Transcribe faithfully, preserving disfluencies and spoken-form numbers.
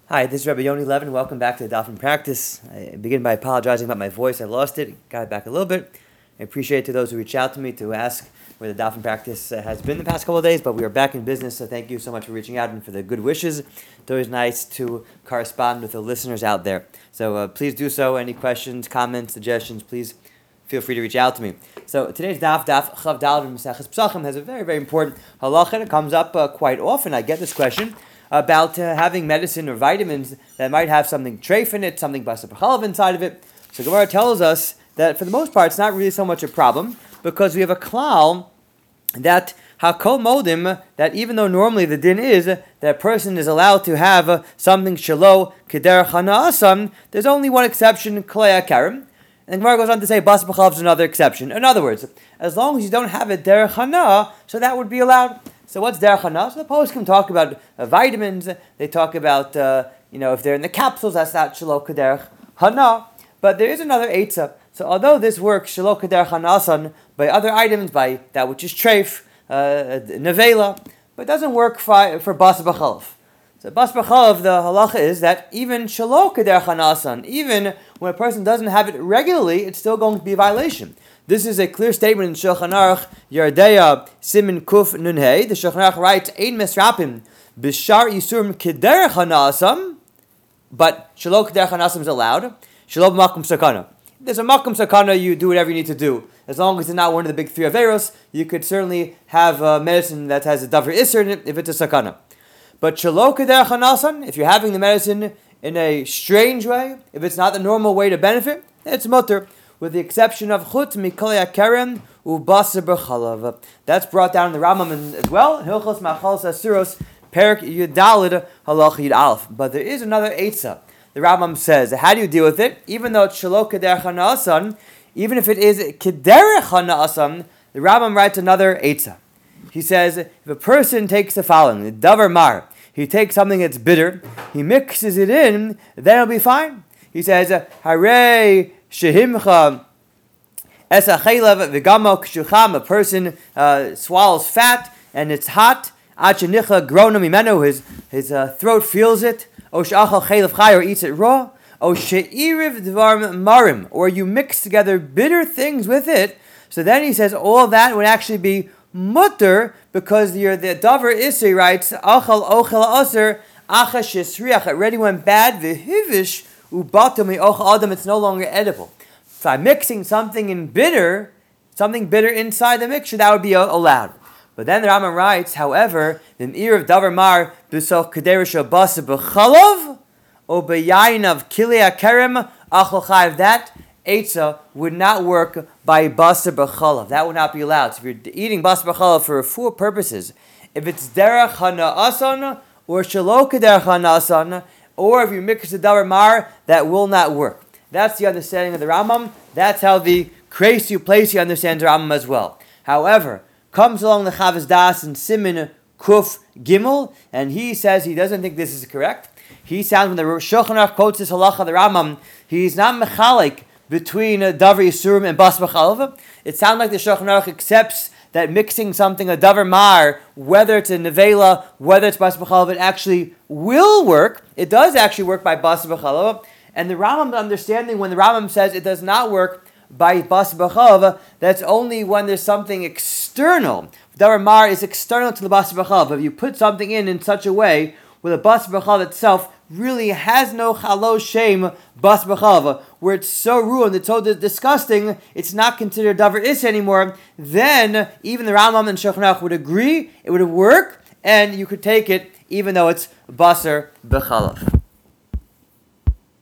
Hi, this is Rabbi Yoni Levin. Welcome back to the Daf and Practice. I begin by apologizing about my voice. I lost it, got it back a little bit. I appreciate to those who reach out to me to ask where the Daf and Practice uh, has been the past couple of days, but we are back in business, so thank you so much for reaching out and for the good wishes. It's always nice to correspond with the listeners out there. So uh, please do so. Any questions, comments, suggestions, please feel free to reach out to me. So today's Daf, Daf Chav Daled in Maseches Pesachim, has a very, very important halacha, and it comes up uh, quite often. I get this question about uh, having medicine or vitamins that might have something treif in it, something basar b'chalav inside of it. So Gemara tells us that for the most part, it's not really so much a problem because we have a klal that hakol modim, that even though normally the din is that a person is allowed to have uh, something shelo kederech hana'asam, there's only one exception, klei akarim. And Gemara goes on to say basar b'chalav is another exception. In other words, as long as you don't have it derech hana, so that would be allowed. So what's derech hana? So the post can talk about uh, vitamins. They talk about, uh, you know, if they're in the capsules, that's not shelo kederech hana. But there is another eitzah. So although this works shelo kederech hanasan by other items, by that which is treif, uh, nevela, but it doesn't work for, for basar b'chalav. So basar b'chalav, the halacha is that even shelo kederech hanasan, even when a person doesn't have it regularly, it's still going to be a violation. This is a clear statement in Shulchan Aruch, Yardeya Simin Kuf Nun Hey. The Shulchan Aruch writes, Ein Mesrapim Bishar Yisurim Kederech Hanasam, but Shelo Kederech Hanasam is allowed. Shelo B'makom Sakana. There's a Makom Sakana, you do whatever you need to do. As long as it's not one of the big three Averos, you could certainly have a medicine that has a Davar Isser in it if it's a Sakana. But Shelo Kederech Hanasam, if you're having the medicine in a strange way, if it's not the normal way to benefit, it's mutter, with the exception of chut mikolei akarem ubasar b'chalav. That's brought down in the Rambam as well. Hilchos Machalos Asuros Perik Yudalid Halacha Yud Aleph. But there is another eitzah. The Rambam says, how do you deal with it? Even though it's shelo kederech hana'asan, even if it is kederech hana'asan, the Rambam writes another eitzah. He says, if a person takes the following, the davar mar, he takes something that's bitter, he mixes it in, then it'll be fine. He says, Harei Shehimcha esachelav v'gamo kshucham. A person uh, swallows fat and it's hot. Achenicha grona mimenu. His his uh, throat feels it. O she'achal chelav chay, or eats it raw. O she'iriv dvar marim, or you mix together bitter things with it. So then he says all that would actually be mutter because the the davar isri writes achal ochel aser acha shesriach. It already went bad. V'hivish. Adam, it's no longer edible. If I'm mixing something in bitter, something bitter inside the mixture, that would be allowed. But then the Rambam writes, however, the ear of davar mar b'soch kederisha basar b'chalav or b'yayin of kilei akarem achol chayiv. That eitzah would not work by basar b'chalav. That would not be allowed. So if you're eating basar b'chalav for four purposes, if it's derech hana'asan or shelo kederech hana'asan, or if you mix the davar mar, that will not work. That's the understanding of the Rambam. That's how the Kreisi Uplesi understands the Rambam as well. However, comes along the Chavos Das and Simin Kuf Gimel, and he says he doesn't think this is correct. He sounds, when the Shulchan Aruch quotes this halacha, the Rambam, he's not mechalik between davar yisurim and basar b'chalav. It sounds like the Shulchan Aruch accepts that mixing something, a davar mar, whether it's a nevela, whether it's basar b'chalav, it actually will work. It does actually work by basar b'chalav. And the Rambam's understanding, when the Rambam says it does not work by basar b'chalav, that's only when there's something external. Davar mar is external to the basar b'chalav. If you put something in in such a way where the basar b'chalav itself really has no chalo shem basar b'chalav, where it's so ruined, it's so disgusting, it's not considered davar is anymore, then even the Rambam and Shulchan Aruch would agree, it would work, and you could take it even though it's basar b'chalav.